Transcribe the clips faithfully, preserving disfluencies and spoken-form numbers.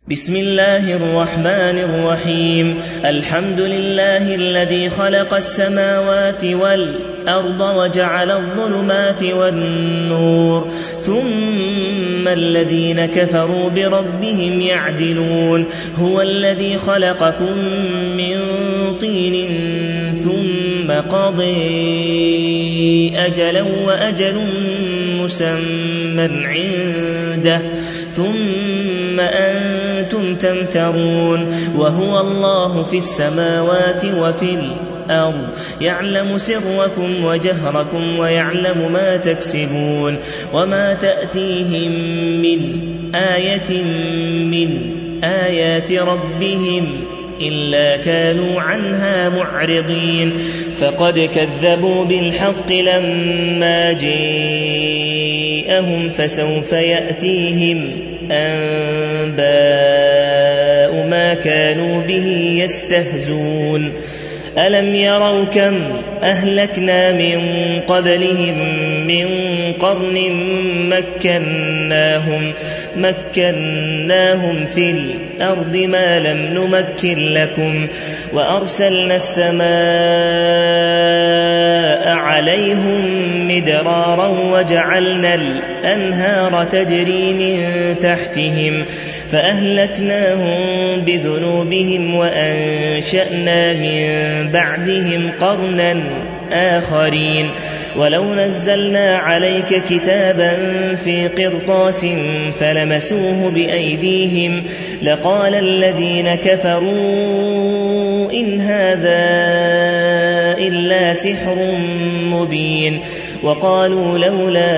بسم الله الرحمن الرحيم الحمد لله الذي خلق السماوات والأرض وجعل الظلمات والنور ثم الذين كفروا بربهم يعدلون هو الذي خلقكم من طين ثم قضي أجلا وأجل مسمى عنده ثم أنتم تمترون وهو الله في السماوات وفي الأرض يعلم سركم وجهركم ويعلم ما تكسبون وما تأتيهم من آية من آيات ربهم إلا كانوا عنها معرضين فقد كذبوا بالحق لما جاءهم فسوف يأتيهم أنباء ما كانوا به يستهزون ألم يروا كم أهلكنا من قبلهم من قرن مكناهم, مكناهم في الأرض ما لم نمكن لكم وأرسلنا السماء عليهم مدرارا وجعلنا الأنهار تجري من تحتهم فأهلكناهم بذنوبهم وأنشأنا من بعدهم قرنا آخرين ولو نزلنا عليك كتابا في قرطاس فلمسوه بأيديهم لقال الذين كفروا إن هذا إلا سحر مبين وقالوا لولا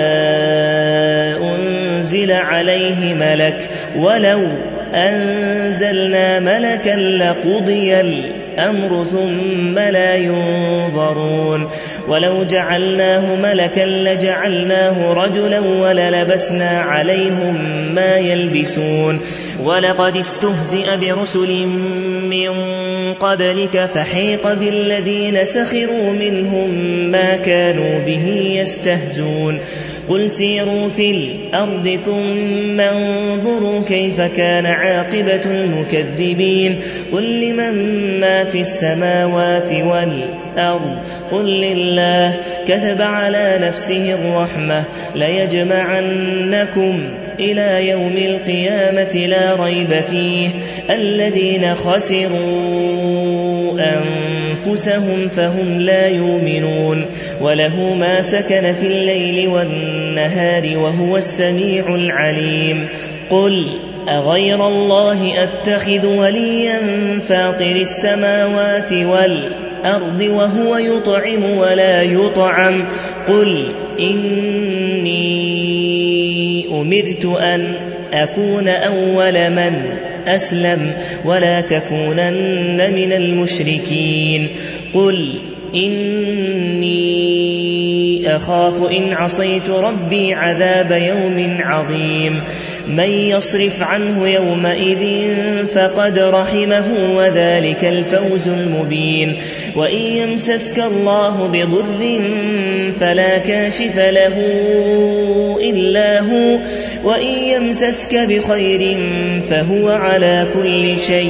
أنزل عليه ملك ولو أنزلنا ملكا لقضي الأمر ثم لا ينظرون ولو جعلناه ملكا لجعلناه رجلا وللبسنا عليهم ما يلبسون ولقد استهزئ برسل من قبلك فحيق بالذين سخروا منهم ما كانوا به يستهزون قل سيروا في الأرض ثم انظروا كيف كان عاقبة المكذبين قل لمن ما في السماوات والأرض قل لله كتب على نفسه الرحمة ليجمعنكم إلى يوم القيامة لا ريب فيه الذين خسروا أنفسهم فهم لا يؤمنون وله ما سكن في الليل والنهار وهو السميع العليم قل أغير الله أتخذ وليا فاطر السماوات والأرض وهو يطعم ولا يطعم قل إني أمرت أن أكون أول من أسلم ولا تكونن من المشركين قل إني أخاف إن عصيت ربي عذاب يوم عظيم من يصرف عنه يومئذ فقد رحمه وذلك الفوز المبين وإن يمسسك الله بضر فلا كاشف له إلا هو وإن يمسسك بخير فهو على كل شيء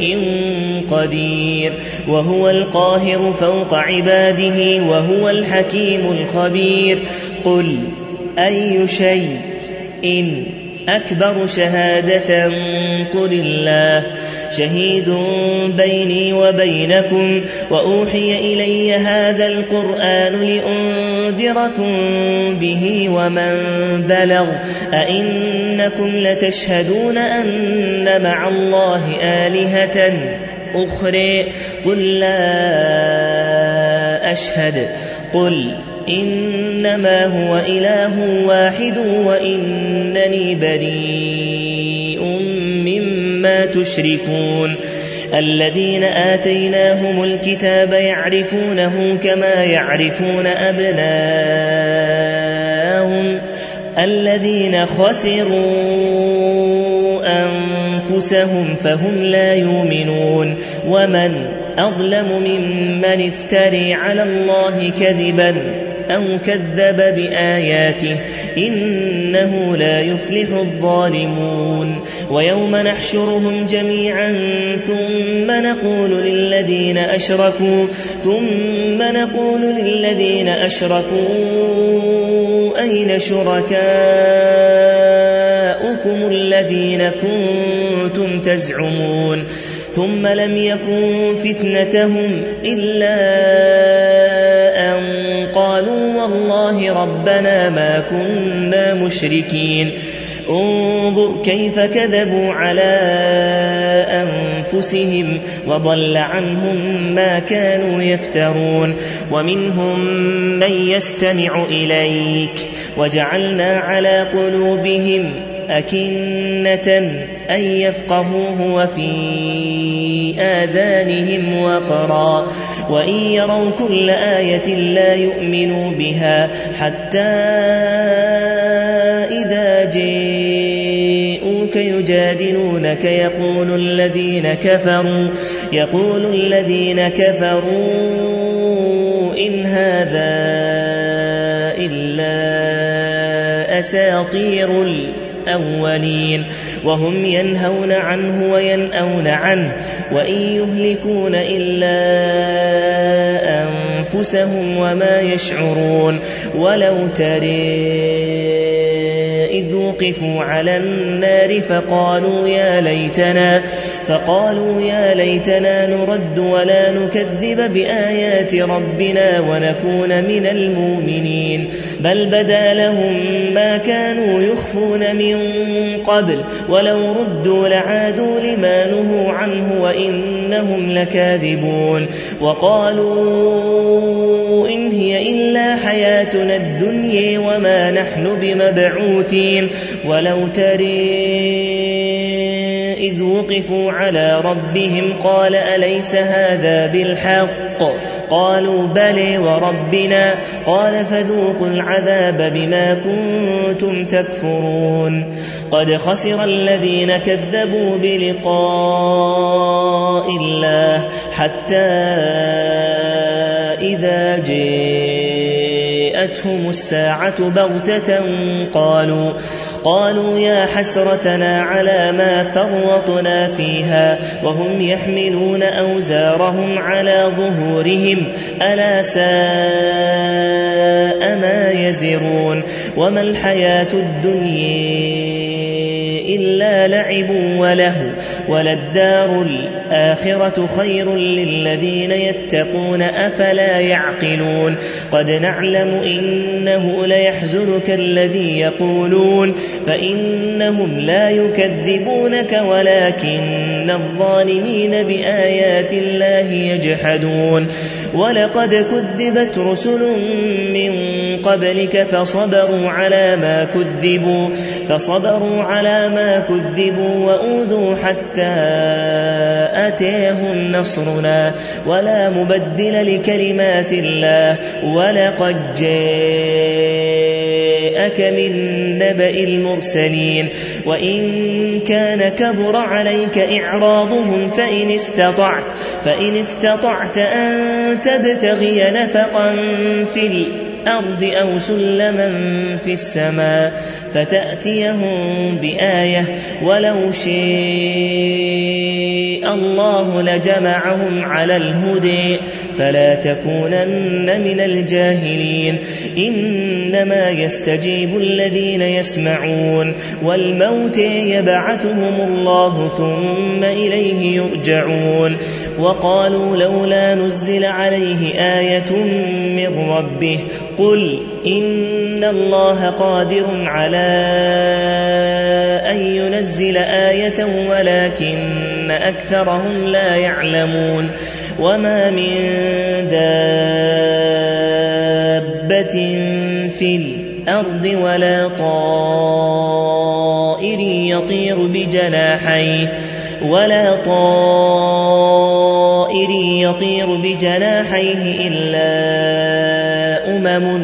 قدير وهو القاهر فوق عباده وهو الحكيم الخبير قل أي شيء إن أكبر شهادة قل الله شهيد بيني وبينكم وأوحي إلي هذا القرآن لأنذركم به ومن بلغ أئنكم لتشهدون أن مع الله آلهة أخرى قل لا أشهد قل إنما هو إله واحد وإنني بريء مما تشركون الذين آتيناهم الكتاب يعرفونه كما يعرفون أبناءهم الذين خسروا أنفسهم فهم لا يؤمنون ومن أظلم ممن افتري على الله كذبا أو كذب بآياته إنه لا يفلح الظالمون ويوم نحشرهم جميعا ثم نقول للذين أشركوا ثم نقول للذين أشركوا أين شركاؤكم الذين كنتم تزعمون ثم لم يكن فتنتهم إلا أن قالوا والله ربنا ما كنا مشركين انظر كيف كذبوا على أنفسهم وضل عنهم ما كانوا يفترون ومنهم من يستمع إليك وجعلنا على قلوبهم أكنة أن يفقهوه وفي آذانهم وقرا وإن يروا كل آية لا يؤمنوا بها حتى إذا جاءوك يجادلونك يقول الذين كفروا يقول الذين كفروا إن هذا إلا أساطير الأولين وهم ينهون عنه وينأون عنه وإن يهلكون إلا أنفسهم وما يشعرون ولو ترى إذ وقفوا على النار فقالوا يا ليتنا فقالوا يا ليتنا نرد ولا نكذب بآيات ربنا ونكون من المؤمنين بل بدا لهم ما كانوا يخفون من قبل ولو ردوا لعادوا لما نهوا عنه وإنهم لكاذبون وقالوا إن هي إلا حياتنا الدنيا وما نحن بمبعوثين ولو ترى إذ وقفوا على ربهم قال أليس هذا بالحق قالوا بلى وربنا قال فذوقوا العذاب بما كنتم تكفرون قد خسر الذين كذبوا بلقاء الله حتى إذا جاءتهم الساعة بغتة قالوا قالوا يا حسرتنا على ما فرطنا فيها وهم يحملون أوزارهم على ظهورهم ألا ساء ما يزرون وما الحياة الدنيا إلا لعب وله وللدار الآخرة خير للذين يتقون أفلا يعقلون قد نعلم إنه ليحزنك الذي يقولون فإنهم لا يكذبونك ولكن الظالمين بآيات الله يجحدون ولقد كذبت رسل من قبلك فصبروا على ما كذبوا فصبروا على ما كذبوا وأوذوا حتى أتاهم نصرنا ولا مبدل لكلمات الله ولقد جاءك من نبأ المرسلين وإن كان كبر عليك إعراضهم فإن استطعت فإن استطعت أن تبتغي نفقا في الأرض أو سلما في السماء فتأتيهم بآية ولو شاء الله لجمعهم على الهدى فلا تكونن من الجاهلين إنما يستجيب الذين يسمعون والموت يبعثهم الله ثم إليه يرجعون وقالوا لولا نزل عليه آية من ربه قل إن الله قادر على أن ينزل آية ولكن أكثرهم لا يعلمون وما من دابة في الأرض ولا طائر يطير بجناحيه ولا طائر يطير بجناحيه إلا أمم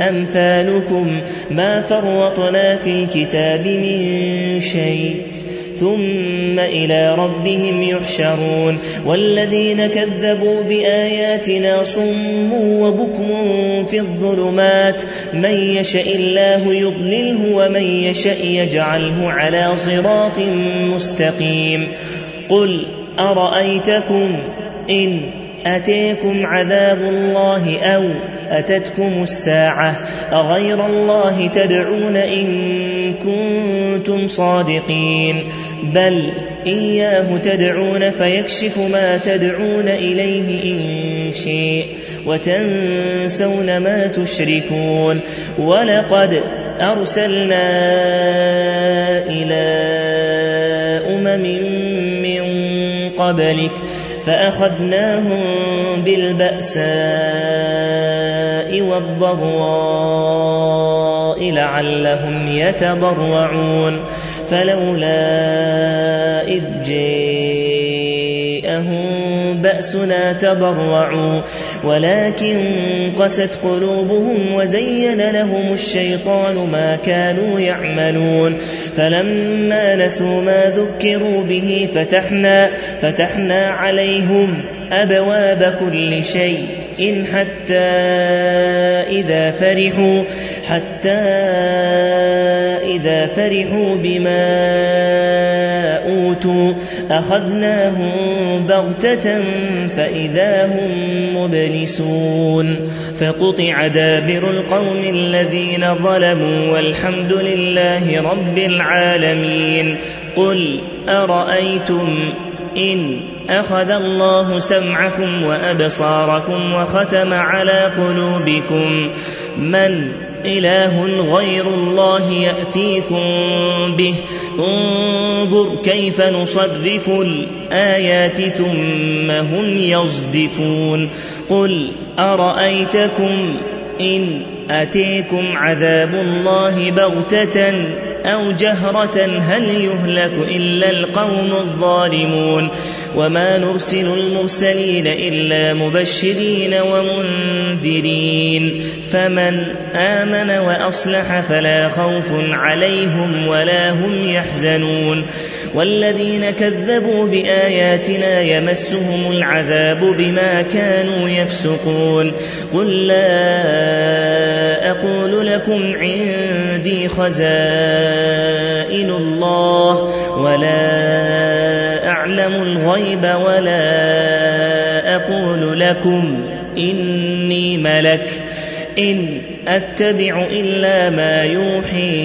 أمثالكم ما فرطنا في الكتاب من شيء ثم إلى ربهم يحشرون والذين كذبوا بآياتنا صم وبكم في الظلمات من يشاء الله يضلله ومن يشاء يجعله على صراط مستقيم قل أرأيتكم إن أتيكم عذاب الله أو أتتكم الساعة أغير الله تدعون إن كنتم صادقين بل إياه تدعون فيكشف ما تدعون إليه إن شيء وتنسون ما تشركون ولقد أرسلنا إلى أمم من قبلك فأخذناهم بالبأساء والضراء لعلهم يتضرعون فلولا إذ جاءهم بأسنا تضرعوا ولكن قست قلوبهم وزين لهم الشيطان ما كانوا يعملون فلما نسوا ما ذكروا به فتحنا, فتحنا عليهم أبواب كل شيء إن حتى إذا فرحوا حتى إذا فرحوا بما أوتوا أخذناهم بغتة فإذا هم مبلسون فقطع دابر القوم الذين ظلموا والحمد لله رب العالمين قل أرأيتم إن أخذ الله سمعكم وأبصاركم وختم على قلوبكم من إله غير الله يأتيكم به انظر كيف نصرف الآيات ثم هم يصدفون قل أرأيتكم إن أتيكم عذاب الله بغتة أو جهرة هل يهلك إلا القوم الظالمون وما نرسل المرسلين إلا مبشرين ومنذرين فمن آمن وأصلح فلا خوف عليهم ولا هم يحزنون والذين كذبوا بآياتنا يمسهم العذاب بما كانوا يفسقون قل لا أقول لكم عندي خزائن الله ولا أعلم الغيب ولا أقول لكم إني ملك إن أتبع إلا ما يوحي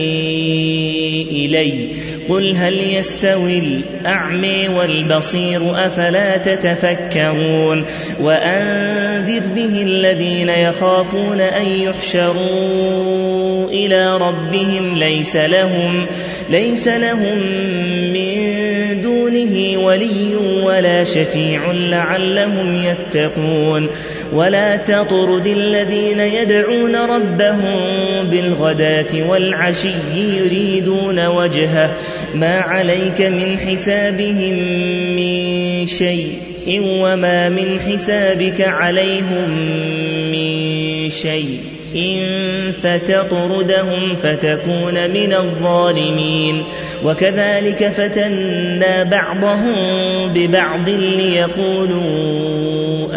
إلي قل هل يستوي الأعمى والبصير أفلا تتفكرون وأنذر به الذين يخافون أن يحشروا إلى ربهم ليس لهم, ليس لهم من دونه ولي ولا شفيع لعلهم يتقون ولا تطرد الذين يدعون ربهم بالغداة والعشي يريدون وجهه ما عليك من حسابهم من شيء وما من حسابك عليهم من شيء إن فتطردهم فتكون من الظالمين وكذلك فتنا بعضهم ببعض ليقولوا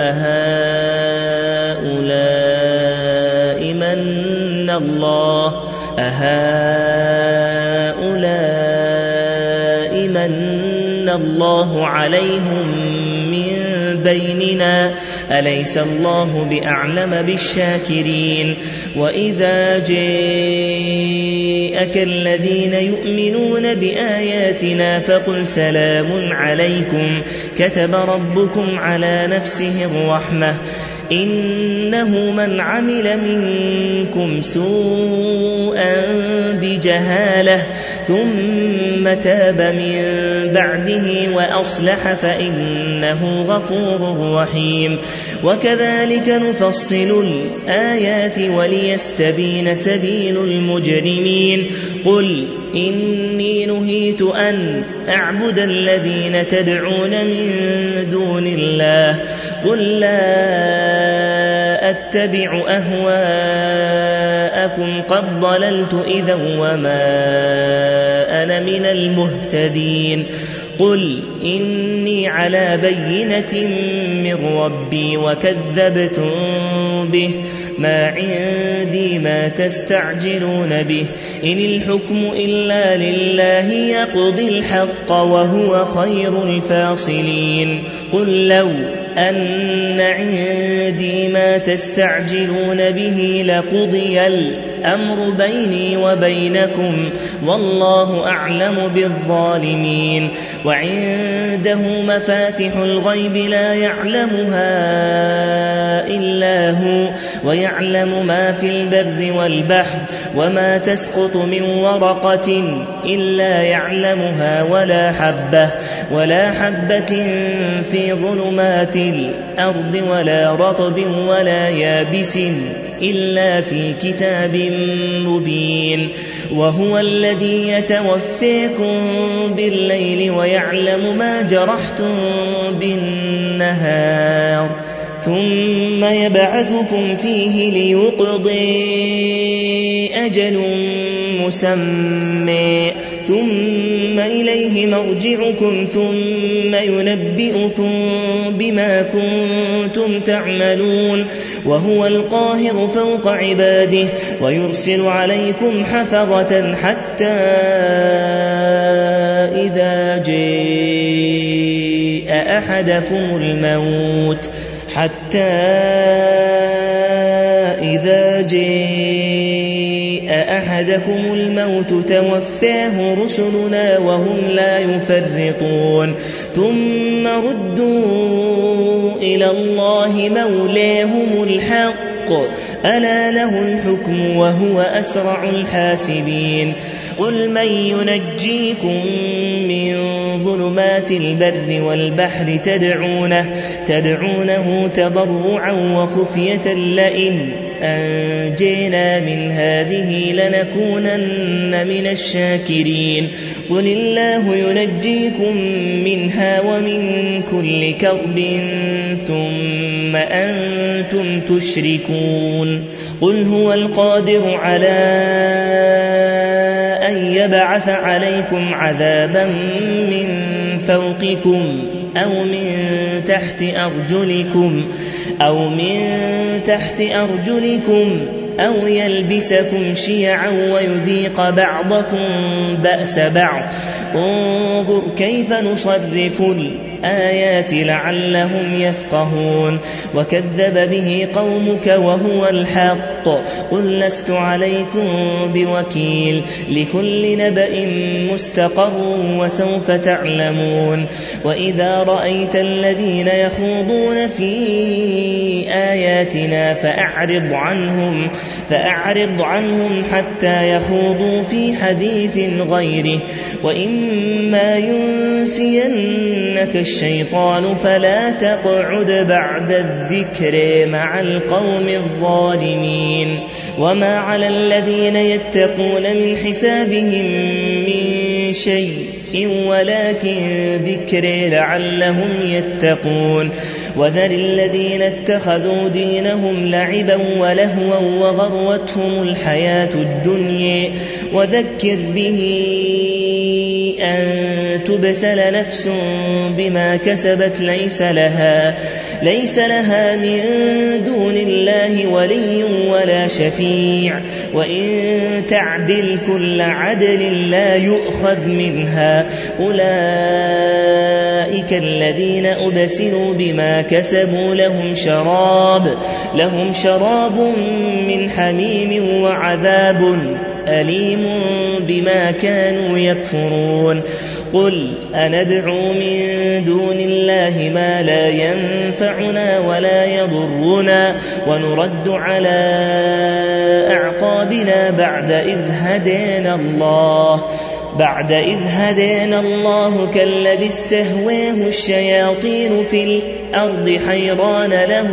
أهؤلاء من الله أهؤلاء من الله عليهم من بيننا أليس الله بأعلم بالشاكرين وإذا جاءك الذين يؤمنون بآياتنا فقل سلام عليكم كتب ربكم على نفسه الرحمة إنه من عمل منكم سوءا بجهالة ثم تاب من بعده وأصلح فإنه غفور رحيم وكذلك نفصل الآيات وليستبين سبيل المجرمين قل إني نهيت أن أعبد الذين تدعون من دون الله قل لا أتبع أهواءكم قد ضللت إذا وما فأنا من المهتدين. قل إني على بينة من ربي وكذبتم به، ما عندي ما تستعجلون به، إن الحكم إلا لله يقضي الحق وهو خير الفاصلين. قل لو أن عندي ما تستعجلون به لقضي الأمر بيني وبينكم والله أعلم بالظالمين. وعنده مفاتح الغيب لا يعلمها إلا هو ويعلم ما في البر والبحر وما تسقط من ورقة إلا يعلمها ولا حبة ولا حبة في ظلمات الأرض ولا رطب ولا يابس إلا في كتاب مبين. وهو الذي يتوفيكم بالليل ويعلم ما جرحتم بالنهار ثم يبعثكم فيه ليقضي أجل مسمى ثم إليه مرجعكم ثم ينبئكم بما كنتم تعملون. وهو القاهر فوق عباده ويرسل عليكم حفظة حتى إذا جاء أحدكم الموت حتى إذا جاء أحدكم الموت توفاه رسلنا وهم لا يفرطون ثم ردوا إلى الله مولاهم الحق ألا له الحكم وهو أسرع الحاسبين. قل من ينجيكم من ظلمات البر والبحر تدعونه, تدعونه تضرعا وخفية لئن أنجينا من هذه لنكونن من الشاكرين. قل الله ينجيكم منها ومن كل كرب ثم أنتم تشركون. قل هو القادر على أن يبعث عليكم عذابا من فوقكم أو من تحت أرجلكم أو من تحت أرجلكم أو يلبسكم شيعا ويذيق بعضكم بأس بعض. انظر كيف نصرف الآيات لعلهم يفقهون. وكذب به قومك وهو الحق قل لست عليكم بوكيل لكل نبأ مستقر وسوف تعلمون. وإذا رأيت الذين يخوضون في آياتنا فأعرض عنهم فأعرض عنهم حتى يخوضوا في حديث غيره وإما ينسينك الشيطان فلا تقعد بعد الذكر مع القوم الظالمين. وما على الذين يتقون من حسابهم من شيء ولكن ذكر لعلهم يتقون. وذر الذين اتخذوا دينهم لعبا ولهوا وغرتهم الحياة الدنيا وذكر به أن تبسل نفس بما كسبت ليس لها, ليس لها من دون الله ولي ولا شفيع وإن تعدل كل عدل لا يؤخذ منها. أولئك الذين أبسلوا بما كسبوا لهم شراب, لهم شراب من حميم وعذاب أليم بما كانوا يكفرون. قل أندعو من دون الله ما لا ينفعنا ولا يضرنا ونرد على أعقابنا بعد إذ هدانا الله بعد إذ هدانا الله كالذي استهواه الشياطين في الأرض حيران له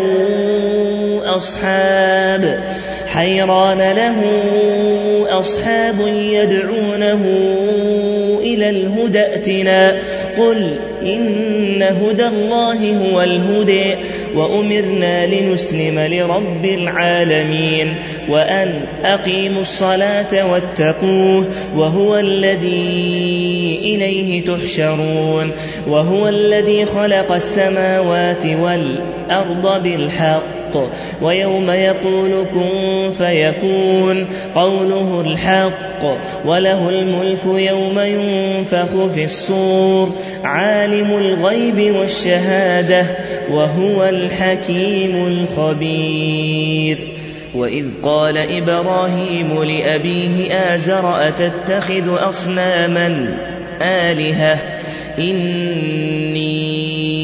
أصحاب حيران له أصحاب يدعونه إلى الهدى ائتنا. قل إن هدى الله هو الهدى وأمرنا لنسلم لرب العالمين وأن أقيموا الصلاة واتقوه وهو الذي إليه تحشرون وهو الذي خلق السماوات والأرض بالحق ويوم يقول كن فيكون قوله الحق وله الملك يوم ينفخ في الصور عالم الغيب والشهادة وهو الحكيم الخبير. وإذ قال إبراهيم لأبيه آزر أتتخذ أصناما آلهة إني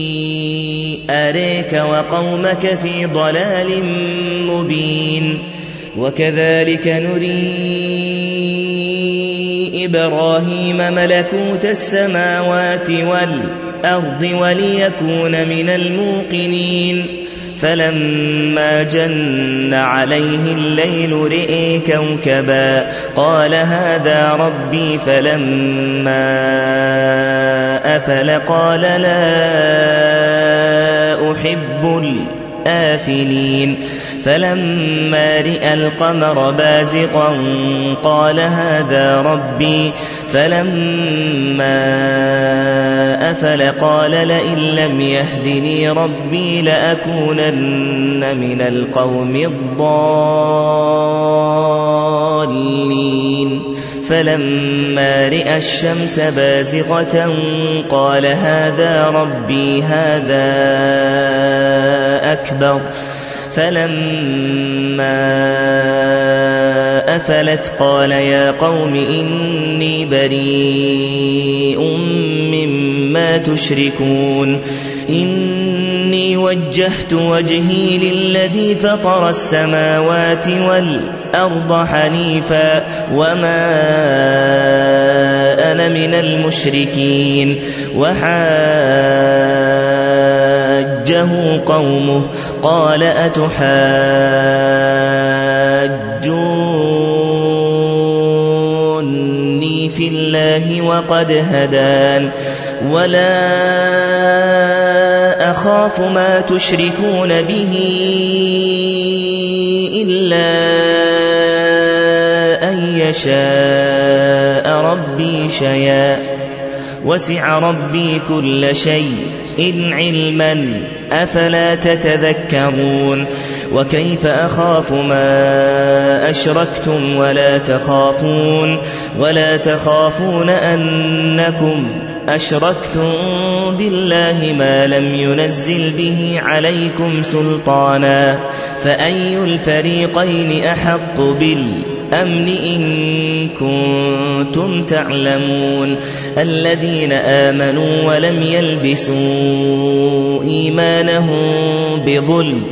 أريك وقومك في ضلال مبين. وكذلك نري إبراهيم ملكوت السماوات والأرض وليكون من الموقنين فلما جن عليه الليل رئي كوكبا قال هذا ربي فلما أفل قال لا أحب الآفلين فلما رئى القمر بازغا قال هذا ربي فلما أفل قال لئن لم يهدني ربي لأكونن من القوم الضالين فلما رئى الشمس بازغة قال هذا ربي هذا أكبر فلما أفلت قال يا قوم إني بريء مما تشركون إني وجهت وجهي للذي فطر السماوات والأرض حنيفا وما أنا من المشركين. وحاجه قومه قال أتحاجوني في الله وقد هدان ولا أخاف ما تشركون به إلا أن يشاء ربي شيئا وسع ربي كل شيء إن علما أفلا تتذكرون. وكيف أخاف ما أشركتم ولا تخافون ولا تخافون أنكم أشركتم بالله ما لم ينزل به عليكم سلطانا فأي الفريقين أحق بالأمن إن كنتم تعلمون. الذين آمنوا ولم يلبسوا إيمانهم بظلم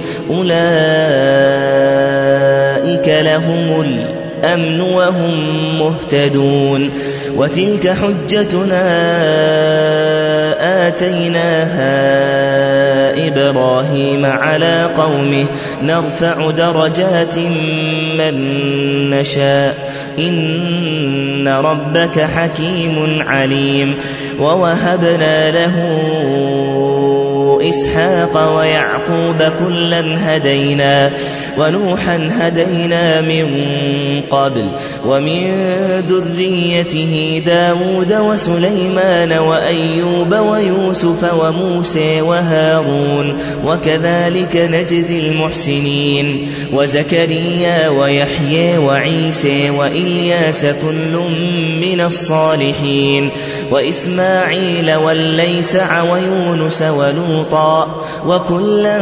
أولئك لهم الأمن وهم مهتدون. وتلك حجتنا آتيناها إبراهيم على قومه نرفع درجات من نشاء إن ربك حكيم عليم. ووهبنا له إسحاق ويعقوب كلا هدينا ونوحا هدينا من قبل ومن ذريته داود وسليمان وأيوب ويوسف وموسى وهارون وكذلك نجزي المحسنين. وزكريا ويحيى وعيسى وإلياس كل من الصالحين وإسماعيل واليسع ويونس ولوطا وكلا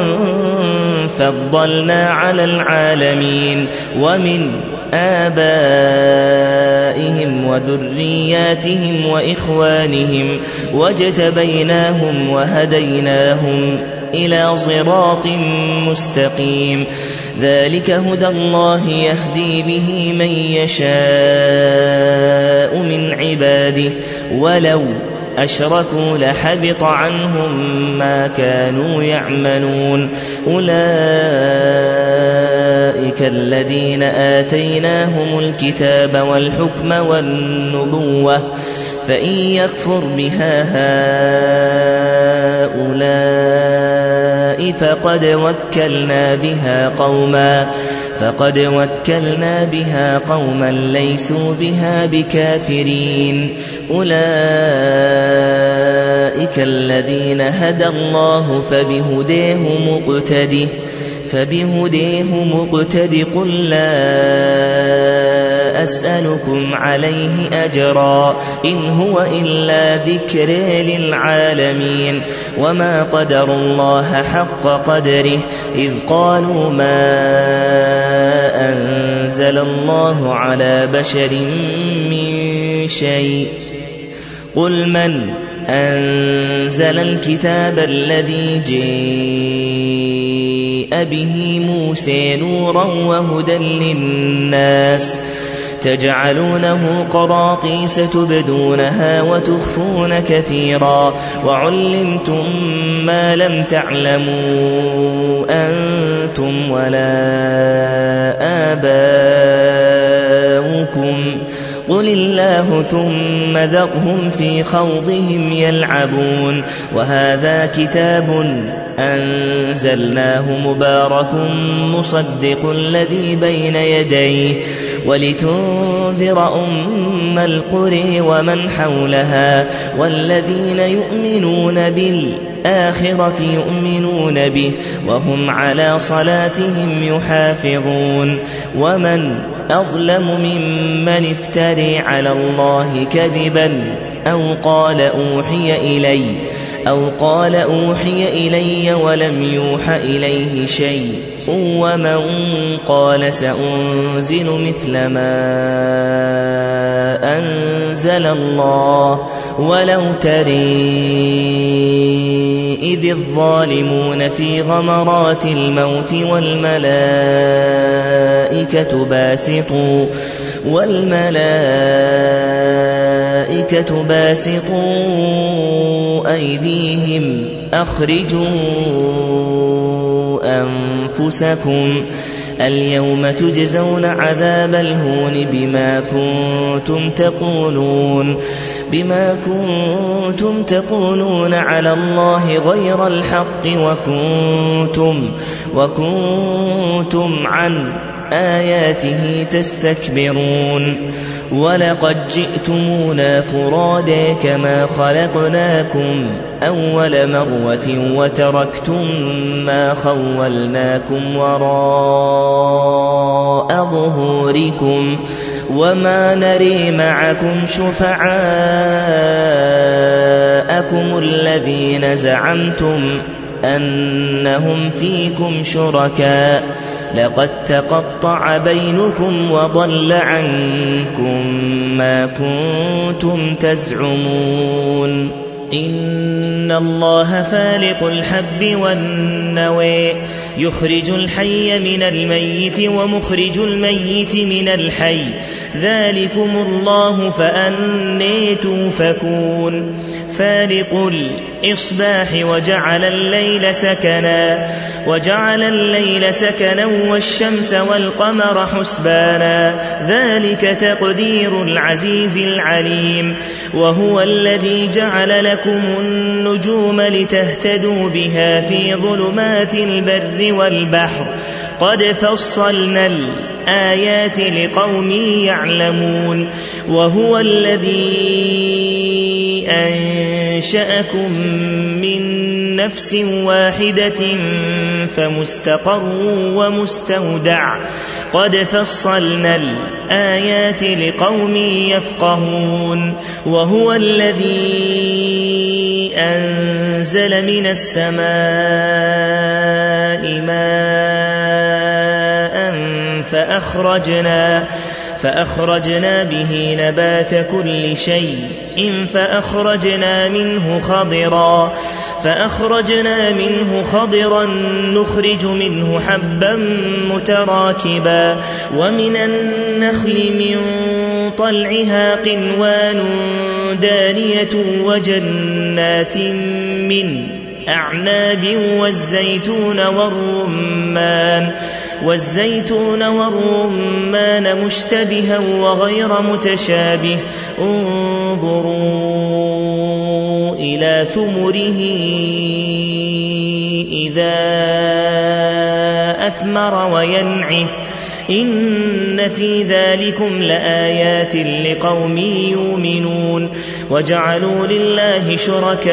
فضلنا على العالمين. ومن آبائهم وذرياتهم وإخوانهم واجتبيناهم وهديناهم إلى صراط مستقيم. ذلك هدى الله يهدي به من يشاء من عباده ولو أشركوا لحبط عنهم ما كانوا يعملون. أولئك الذين آتيناهم الكتاب والحكم والنبوة فإن يكفر بها هؤلاء فقد وكلنا بها قوما فقد وكلنا بها قوما ليسوا بها بكافرين أولئك الذين هدى الله فبهديه مقتده فبهديه مقتد قل لا أسألكم عليه أجرا إن هو إلا ذكر للعالمين وما قدروا الله حق قدره إذ قالوا ما أنزل الله على بشر من شيء قل من أنزل الكتاب الذي جاء به موسى نورا وهدى للناس تجعلونه قراطيس تبدونها وتخفون كثيرا وعلمتم ما لم تعلموا أنتم ولا آباؤكم قل الله ثم ذرهم في خوضهم يلعبون وهذا كتاب أنزلناه مبارك مصدق الذي بين يديه ولتنذر أم القرى ومن حولها والذين يؤمنون بالآخرة يؤمنون به وهم على صلاتهم يحافظون ومن أظلم ممن افتري على الله كذبا أو قال أوحي إلي أو قال أوحي إلي ولم يوح إليه شيء ومن قال سأنزل مثل ما أنزل الله ولو تري إذ الظالمون في غمرات الموت والملائكة باسطوا والملائكة باسطوا أيديهم أخرجوا أنفسكم اليوم تجزون عذاب الهون بما كنتم تقولون بما كنتم تقولون على الله غير الحق وكنتم وكنتم عن آياته تستكبرون ولقد جئتمونا فرادا كما خلقناكم أول مرة وتركتم ما خولناكم وراء ظهوركم وما نري معكم شفعاءكم الذين زعمتم أنهم فيكم شركاء لقد تقطع بينكم وضل عنكم ما كنتم تزعمون إن الله فالق الحب والنوى يخرج الحي من الميت ومخرج الميت من الحي ذلكم الله فأنى توفكون فالق الإصباح وجعل الليل سكنا وجعل الليل سكنا والشمس والقمر حسبانا ذلك تقدير العزيز العليم وهو الذي جعل لكم النجوم لتهتدوا بها في ظلمات البر والبحر قد فصلنا الآيات لقوم يعلمون وهو الذي أنشأكم من نفس واحدة فمستقر ومستودع قد فصلنا الآيات لقوم يفقهون وهو الذي أنزل من السماء ماء فأخرجنا فأخرجنا به نبات كل شيء فأخرجنا منه خضرا فأخرجنا منه خضرا نخرج منه حبا متراكبا ومن النخل من طلعها قنوان دانية وجنات من أعناب والزيتون والرمان والزيتون والرمان مشتبها وغير متشابه انظروا إلى ثمره إذا أثمر وينعه إن في ذلكم لآيات لقوم يؤمنون وجعلوا لله شركاء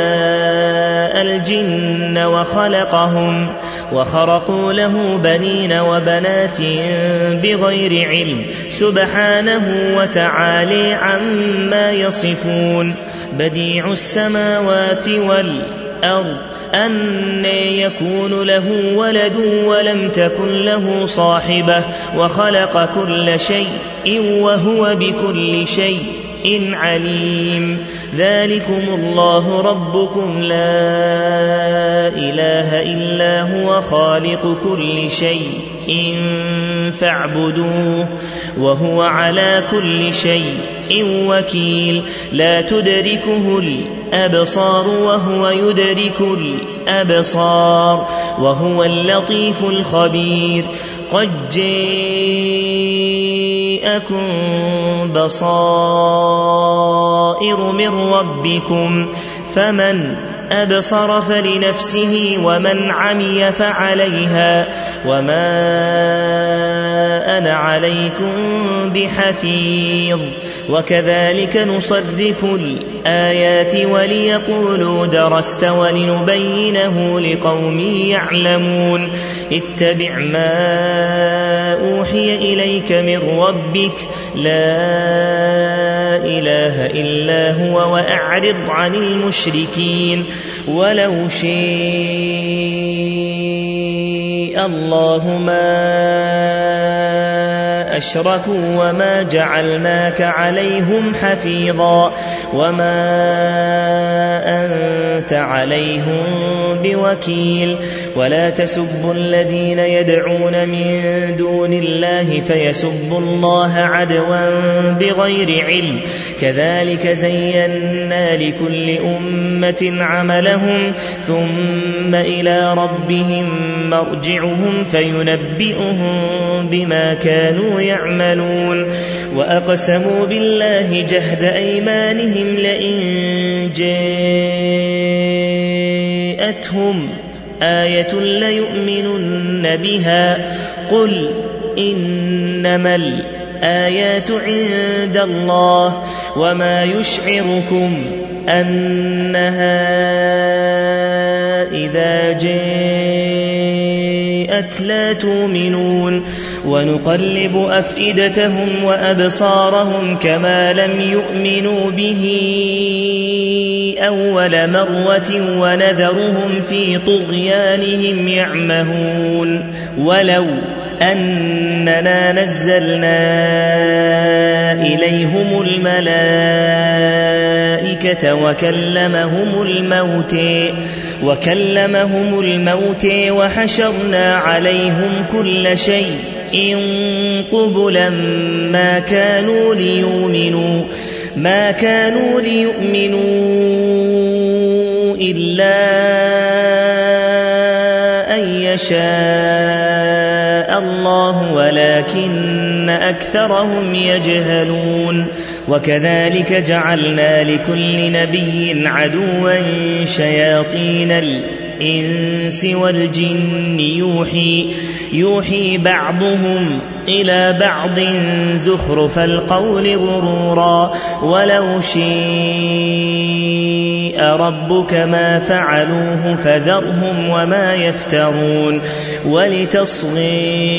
الجن وخلقهم وخرقوا له بنين وبنات بغير علم سبحانه وتعالى عما يصفون بديع السماوات والأرض أنى يكون له ولد ولم تكن له صاحبة وخلق كل شيء وهو بكل شيء إن عليم ذلكم الله ربكم لا إله إلا هو خالق كل شيء إن فاعبدوه وهو على كل شيء وكيل لا تدركه الأبصار وهو يدرك الأبصار وهو اللطيف الخبير قد جاءكم بصائر من ربكم فمن أبصر فلنفسه ومن عمي فعليها وما أنا عليكم بحفيظ وكذلك نصرف الآيات وليقولوا درست ولنبينه لقوم يعلمون اتبع ما أوحي إليك من ربك لا إله إلا هو وأعرض عن المشركين ولو شاء الله ما أشركوا وما جعلناك عليهم حفيظا وما أنت عليهم بوكيل ولا تسبوا الذين يدعون من دون الله فيسبوا الله عدوا بغير علم كذلك زينا لكل أمة عملهم ثم إلى ربهم مرجعهم فينبئهم بما كانوا يعملون وأقسموا بالله جهد أيمانهم لئن جاءتهم آية ليؤمنن بها قل إنما الآيات عند الله وما يشعركم أنها إذا جاءت لا تؤمنون ونقلب أفئدتهم وأبصارهم كما لم يؤمنوا به أول مرة ونذرهم في طغيانهم يعمهون ولو أننا نزلنا إليهم الملائكة وكلمهم الموت وكلمهم الموت وحشرنا عليهم كل شيء إن قبلا ما كانوا ليؤمنوا ما كانوا ليؤمنوا إلا أن يشاء الله ولكن أكثرهم يجهلون وكذلك جعلنا لكل نبي عدوا شياطين الإنس والجن يوحي, يوحي بعضهم إلى بعض زخرف القول غرورا ولو شاء ربك ما فعلوه فذرهم وما يفترون ولتصغي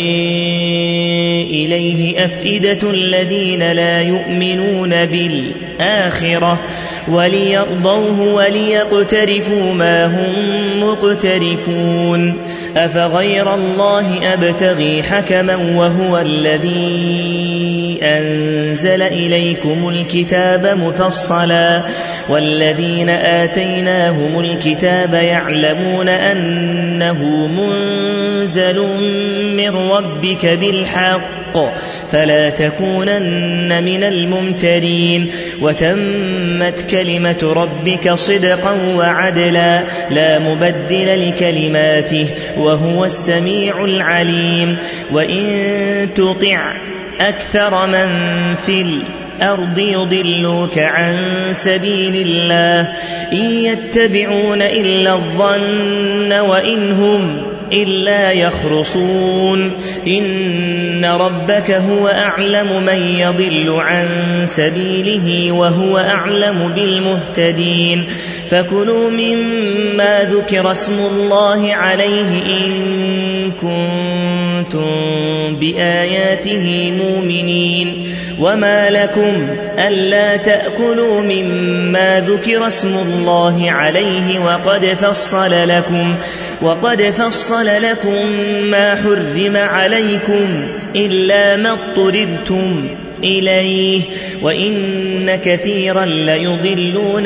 إليه أفئدة الذين لا يؤمنون بالآخرة وليرضوه وليقترفوا ما هم مقترفون أفغير الله أبتغي حكما وهو الذي أنزل إليكم الكتاب مفصلا والذين آتيناهم الكتاب يعلمون أنه منزل من ربك بالحق فلا تكونن من الممترين وتمت كلمة ربك صدقا وعدلا لا مبدل لكلماته وهو السميع العليم وإن تطع أكثر من في الأرض يضلوك عن سبيل الله إن يتبعون إلا الظن وإن هم إلا يخرصون إن ربك هو أعلم من يضل عن سبيله وهو أعلم بالمهتدين فكلوا مما ذكر اسم الله عليه إن كنتم بآياته مؤمنين وما لكم ألا تأكلوا مما ذكر اسم الله عليه وقد فصل لكم وقد فصل لكم ما حرم عليكم إلا ما اضطررتم إليه وإن كثيرا ليضلون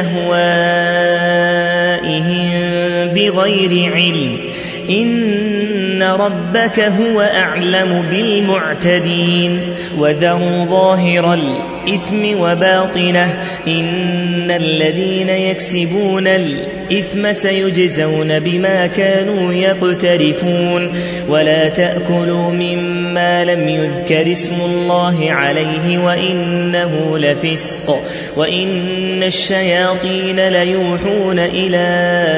بأهوائهم بغير علم إن ربك هو أعلم بالمعتدين وذروا ظاهر الإثم وباطنه إن الذين يكسبون الإثم سيجزون بما كانوا يقترفون ولا تأكلوا مما لم يذكر اسم الله عليه وإنه لفسق وإن الشياطين ليوحون إلى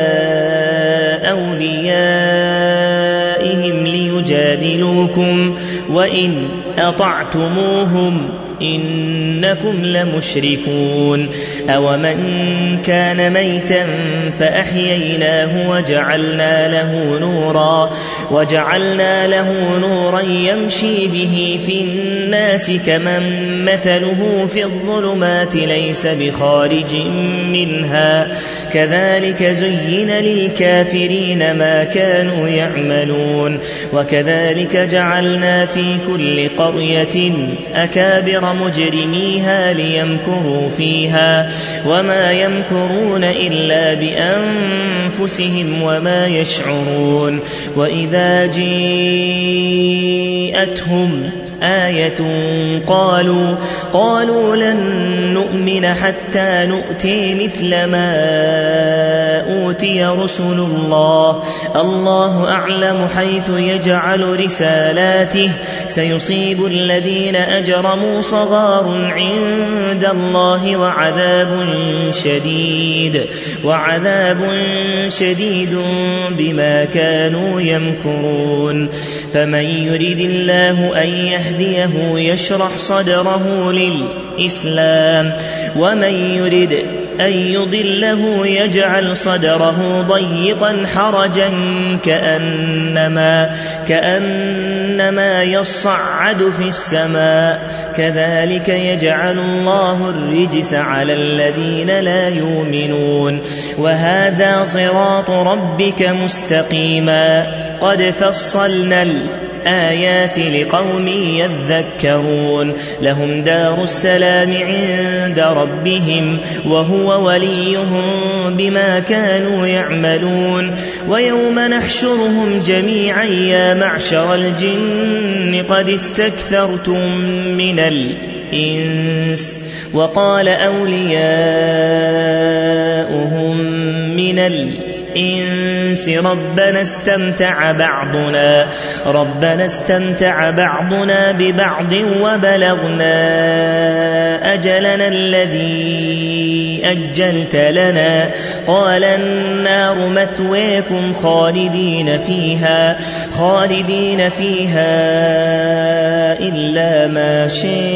أوليائهم ليجادلوكم وإن أطعتموهم إنكم لمشركون أومن كان ميتا فأحييناه وجعلنا له نورا وجعلنا له نورا يمشي به في الناس كمن مثله في الظلمات ليس بخارج منها كذلك زين للكافرين ما كانوا يعملون وكذلك جعلنا في كل قرية أكابر مجرميها ليمكروا فيها وما يمكرون إلا بأنفسهم وما يشعرون وإذا جيءتهم آية قالوا قالوا لن نؤمن حتى نؤتي مثل ما أوتي رسل الله الله أعلم حيث يجعل رسالاته سيصيب الذين أجرموا صغار عند الله وعذاب شديد وعذاب شديد بما كانوا يمكرون فمن يريد الله أن يهديه يشرح صدره للإسلام ومن يريد أن يضله يجعل صدره ضيقا حرجا كأنما, كأنما يصعد في السماء كذلك يجعل الله الرجس على الذين لا يؤمنون وهذا صراط ربك مستقيما قد فصلنا الآيات لقوم يذكرون لهم دار السلام عند ربهم وهو وليهم بما كانوا يعملون ويوم نحشرهم جميعا يا معشر الجن قد استكثرتم من الإنس وقال أولياؤهم من الإنس الإنس ربنا استمتع بعضنا ربنا استمتع بعضنا ببعض وبلغنا أجلنا الذي أجلت لنا قال النار مثواكم خالدين فيها خالدين فيها إلا ما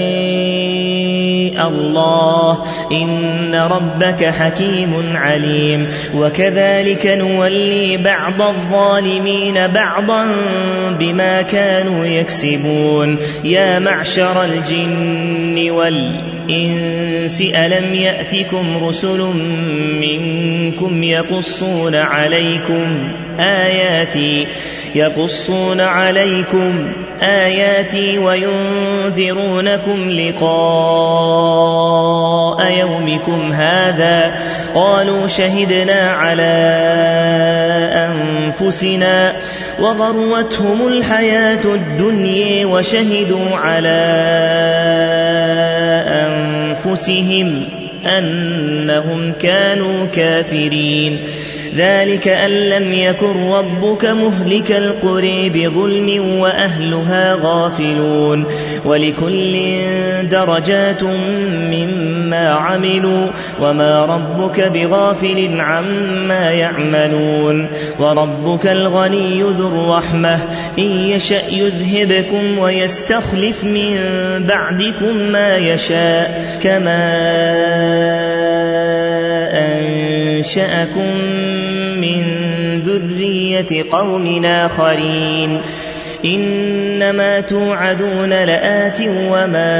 شاء الله إن ربك حكيم عليم وكذلك نولي بعض الظالمين بعضا بما كانوا يكسبون يا معشر الجن والإنس ألم يأتكم رسل منكم يقصون عليكم آياتي يقصون عليكم آياتي وينذرونكم لقاء يومكم هذا قالوا شهدنا على أنفسنا وغرتهم الحياة الدنيا وشهدوا على أنفسهم أنهم كانوا كافرين ذلك أن لم يكن ربك مهلك القرى بظلم وأهلها غافلون ولكل درجات مما عملوا وما ربك بغافل عما يعملون وربك الغني ذو الرحمة إن يشأ يذهبكم ويستخلف من بعدكم ما يشاء كما أنشأكم من ذرية قوم آخرين إنما توعدون لآت وما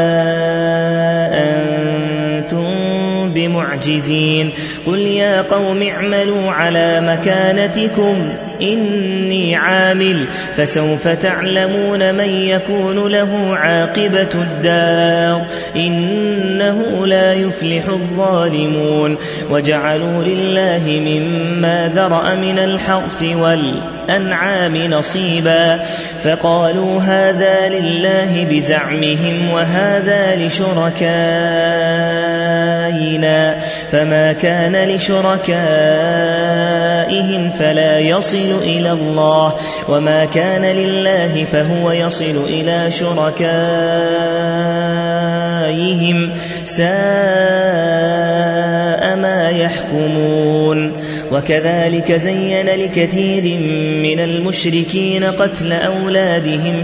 أنتم بمعجزين قل يا قوم اعملوا على مكانتكم إني عامل فسوف تعلمون من يكون له عاقبة الدار إنه لا يفلح الظالمون وجعلوا لله مما ذرأ من الحرث والأنعام نصيبا فقالوا هذا لله بزعمهم وهذا لشركائنا فما كان لشركائهم فلا يصل إلى الله وما كان لله فهو يصل إلى شركائهم ساء ما يحكمون وكذلك زين لكثير من المشركين قتل أولادهم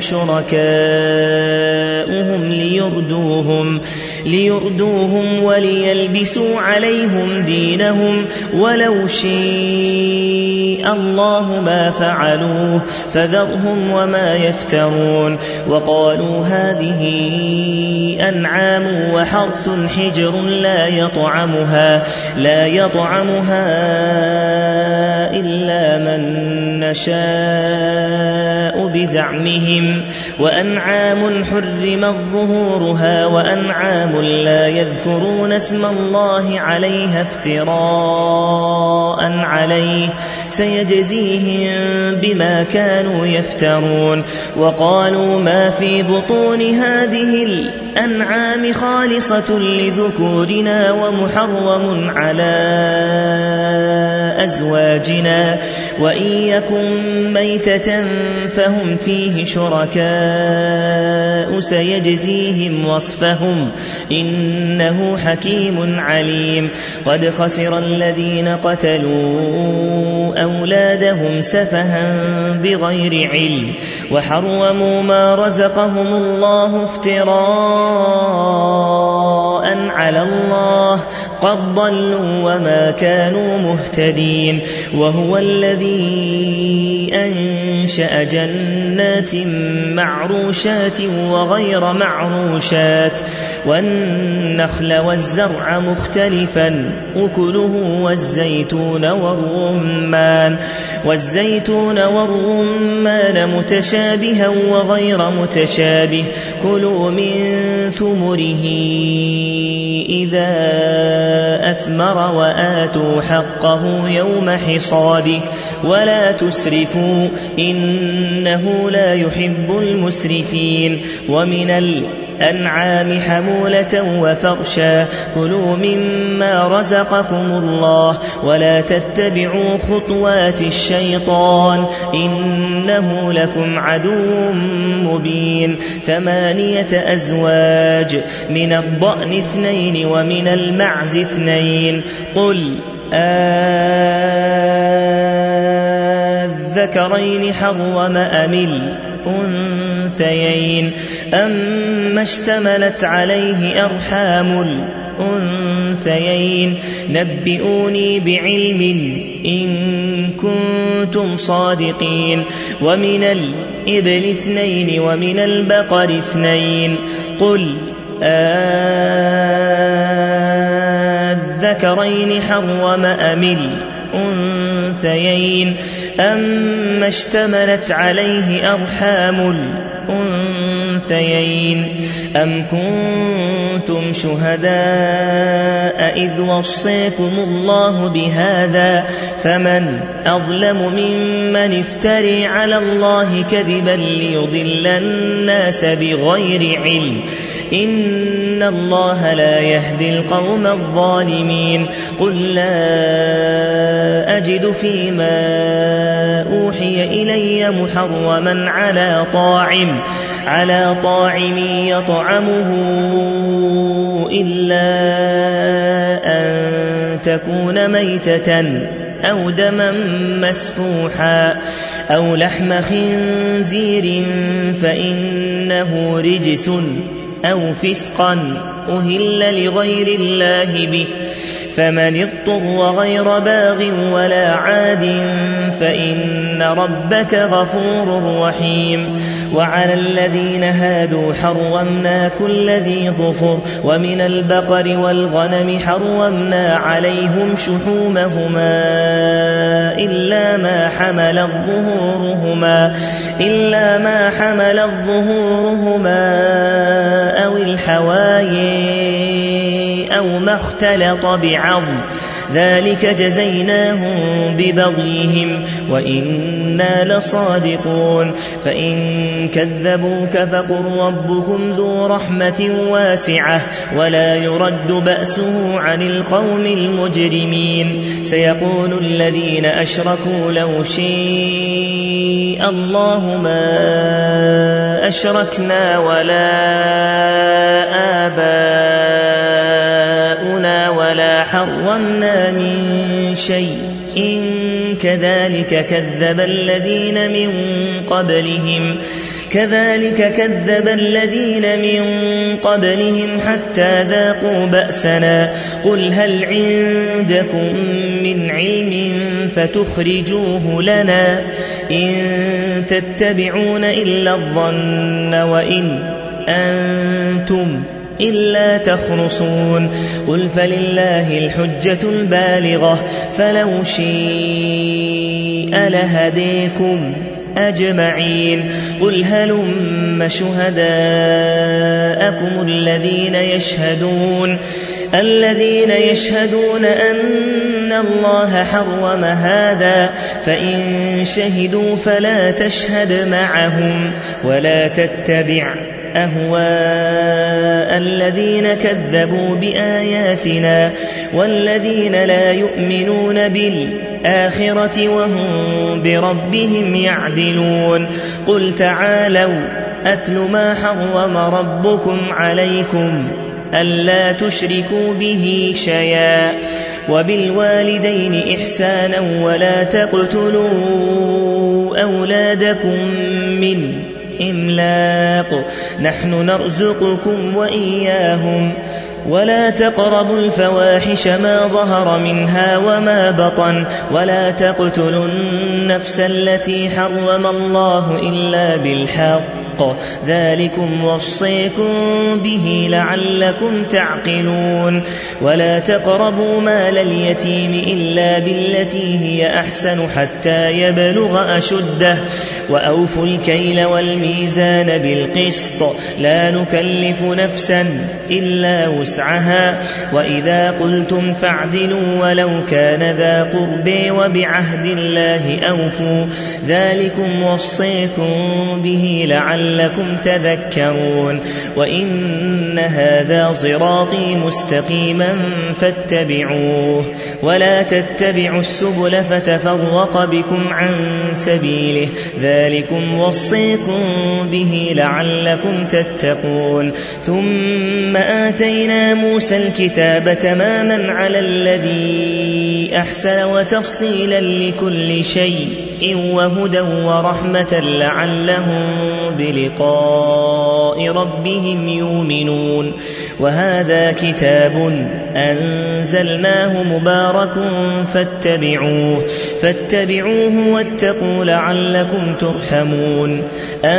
شركاؤهم ليردوهم, ليردوهم وليلبسوا عليهم دينهم ولو شاء الله ما فعلوه فذرهم وما يفترون وقالوا هذه أنعام وحرث حجر لا يطعمها, لا يطعمها إلا من نشاء بزعمهم وأنعام حرمت ظهورها وأنعام لا يذكرون اسم الله عليها افتراء عليه سيجزيهم بما كانوا يفترون وقالوا ما في بطون هذه الأنعام خالصة لذكورنا ومحرم على أزواجنا وإن يكن ميتة فهم فيه شركاء سيجزيهم وصفهم إنه حكيم عليم قد خسر الذين قتلوا أولادهم سفها بغير علم وحرموا ما رزقهم الله افتراء على الله قد ضلوا وما كانوا مهتدين وهو الذي أنشأ جنات معروشات وغير معروشات والنخل والزرع مختلفا أكله والزيتون والرمان والزيتون والرمان متشابها وغير متشابه كلوا من ثمره إذا أثمر وآتوا حقه يوم حصاده ولا تسرفوا إنه لا يحب المسرفين ومن الأنعام حمولة وفرشا كلوا مما رزقكم الله ولا تتبعوا خطوات الشيطان إنه لكم عدو مبين ثمانية أزواج من الضأن اثنين ومن المعز اثنين قل أذكرين حرم أم الأنثيين أما اشتملت عليه أرحام الأنثيين نبئوني بعلم إن كنتم صادقين ومن الإبل اثنين ومن البقر اثنين قل أذكرين حرم أم الأنثيين أما اشتملت عليه أرحام الأنثيين أم كنتم شهداء إذ وصيكم الله بهذا فمن أظلم ممن افتري على الله كذبا ليضل الناس بغير علم إن الله لا يهدي القوم الظالمين قل لا أجد فيما أوحي إلي محرما على طاعم على طاعم يطعمه إلا أن تكون ميتة أو دما مسفوحا أو لحم خنزير فإنه رجس أو فسقا أهل لغير الله به فمن اضطر غير باغ ولا عاد فإن ربك غفور رحيم وعلى الذين هادوا حرمنا كل ذي ظفر ومن البقر والغنم حرمنا عليهم شحومهما إلا ما حملت ظهورهما إلا ما حملت ظهورهما أو الحوايا أو ما اختلط بعظم ذلك جزيناهم ببغيهم وإنا لصادقون فإن كذبوك فقل ربكم ذو رحمة واسعة ولا يرد بأسه عن القوم المجرمين سيقول الذين أشركوا لو شاء الله ما أشركنا ولا آباؤنا ولا حرمنا من شيء إن كذلك كذب الذين من قبلهم كذلك كذب الذين من قبلهم حتى ذاقوا بأسنا قل هل عندكم من علم فتخرجوه لنا إن تتبعون إلا الظن وإن أنتم إلا تخرصون قل فلله الحجة البالغة فلو شاء لهديكم أجمعين قل هلم شهداءكم الذين يشهدون الذين يشهدون أن الله حرم هذا فإن شهدوا فلا تشهد معهم ولا تتبع أهواء الذين كذبوا بآياتنا والذين لا يؤمنون بالآخرة وهم بربهم يعدلون قل تعالوا أتل ما حرم ربكم عليكم ألا تشركوا به شيئا وبالوالدين إحسانا ولا تقتلوا أولادكم من إملاق نحن نرزقكم وإياهم ولا تقربوا الفواحش ما ظهر منها وما بطن ولا تقتلوا النفس التي حرم الله إلا بالحق ذلكم وصيكم به لعلكم تعقلون ولا تقربوا مال اليتيم إلا بالتي هي أحسن حتى يبلغ أشده وأوفوا الكيل والميزان بالقسط لا نكلف نفسا إلا وسعها وإذا قلتم فاعدلوا ولو كان ذا قربى وبعهد الله أوفوا ذلكم وصيكم به لعلكم تذكرون وإن هذا صراطي مستقيما فاتبعوه ولا تتبعوا السبل فتفرق بكم عن سبيله ذلكم وصيكم به لعلكم تتقون ثم آتينا موسى الكتاب تماما على الذي أحسن وتفصيلا لكل شيء وهدى ورحمة لعلهم بلقاء ربهم يؤمنون وهذا كتاب أنزلناه مبارك فاتبعوه فاتبعوه واتقوا لعلكم ترحمون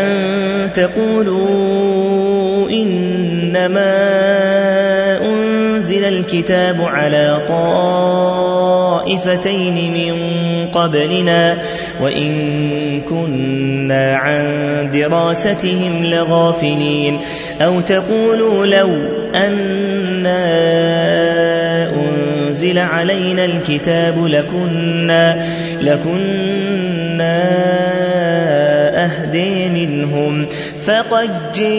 أن تقولوا إنما أنزل أنزل الكتاب على طائفتين من قبلنا وإن كنا عن دراستهم لغافلين أو تقولوا لو أنا أنزل علينا الكتاب لكنا, لكنا أهدي منهم فقد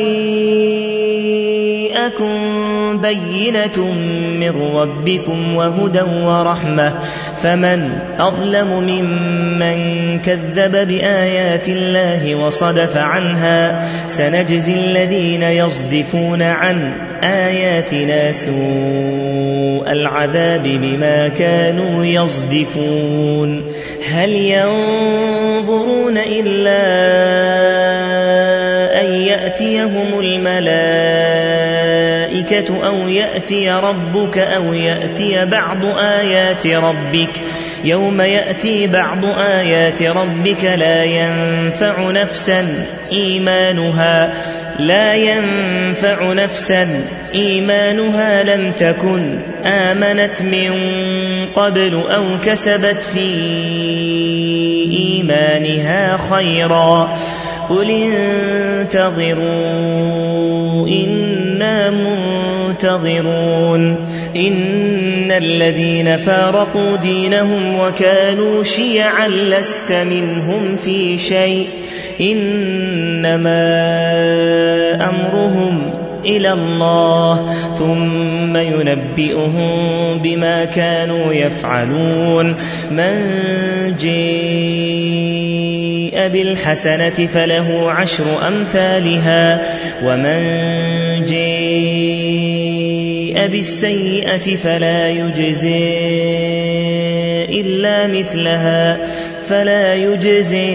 جاءكم بينة من ربكم وهدى ورحمة فمن أظلم ممن كذب بآيات الله وصدف عنها سنجزي الذين يصدفون عن آياتنا سوء العذاب بما كانوا يصدفون هل ينظرون إلا أن يأتيهم الملائكة أو يأتي ربك أو يأتي بعض آيات ربك يوم يأتي بعض آيات ربك لا ينفع نفسا إيمانها لا ينفع نفسا إيمانها لم تكن آمنت من قبل أو كسبت في إيمانها خيرا قل انتظروا إنا منتظرون إن الذين فارقوا دينهم وكانوا شيعا لست منهم في شيء إنما أمرهم إلى الله ثم ينبئهم بما كانوا يفعلون من جاء بالحسنة فله عشر أمثالها ومن جاء بالسيئة فلا يجزي إلا مثلها فلا يجزي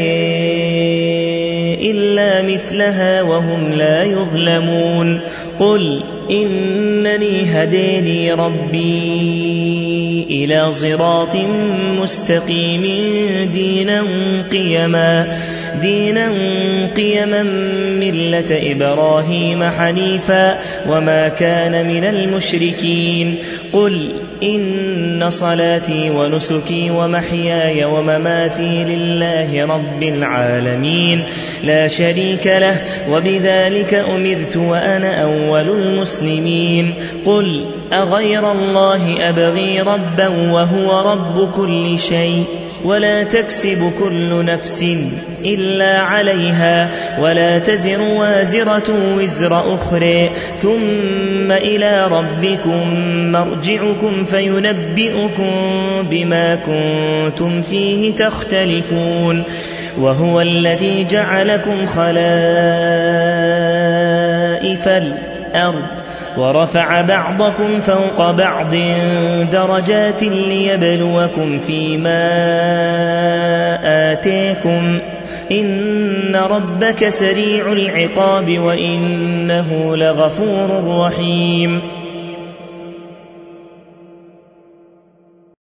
إلا مثلها وهم لا يظلمون قل إنني هداني ربي إلى صراط مستقيم دينا قيما دينا قيما ملة إبراهيم حنيفا وما كان من المشركين قل إن صلاتي ونسكي ومحياي ومماتي لله رب العالمين لا شريك له وبذلك أمرت وأنا أول المسلمين قل أغير الله أبغي ربا وهو رب كل شيء ولا تكسب كل نفس إلا عليها ولا تزر وازرة وزر أخرى ثم إلى ربكم مرجعكم فينبئكم بما كنتم فيه تختلفون وهو الذي جعلكم خلائف الأرض ورفع بعضكم فوق بعض درجات ليبلوكم فيما آتيكم إن ربك سريع العقاب وإنه لغفور رحيم